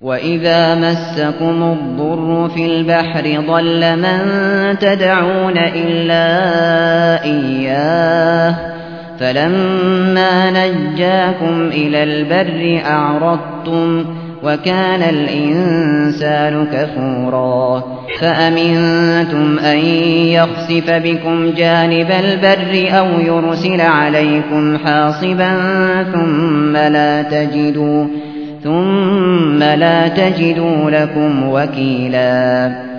وَإِذَا مَسَّكُمُ الضُّرُّ فِي الْبَحْرِ ضَلَّ مَن تَدْعُونَ إِلَّا إِيَّاهُ فَلَمَّا نَجَّاكُمْ إِلَى الْبَرِّ أَعْرَضْتُمْ وَكَانَ الْإِنسَانُ كَفُورًا فَأَمِنتُمْ أَن يَخْسِفَ بِكُمْ جَانِبَ الْبَرِّ أَوْ يُرْسِلَ عَلَيْكُمْ حَاصِبًا ثُمَّ لَا تَجِدُوا لَكُمْ وَكِيلًا